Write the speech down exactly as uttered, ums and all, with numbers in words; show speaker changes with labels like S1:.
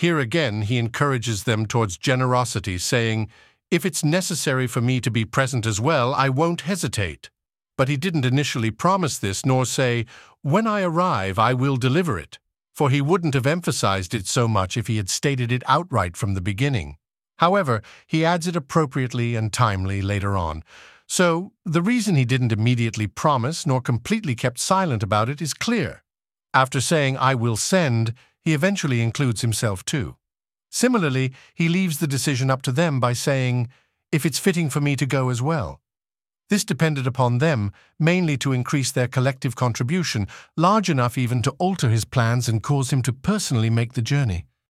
S1: Here again, he encourages them towards generosity, saying, "If it's necessary for me to be present as well, I won't hesitate." But he didn't initially promise this, nor say, "When I arrive, I will deliver it," for he wouldn't have emphasized it so much if he had stated it outright from the beginning. However, he adds it appropriately and timely later on. So, the reason he didn't immediately promise nor completely kept silent about it is clear. After saying, "I will send," he eventually includes himself too. Similarly, he leaves the decision up to them by saying, "If it's fitting for me to go as well." This depended upon them, mainly to increase their collective contribution, large enough even to alter his plans and cause him to personally make the journey.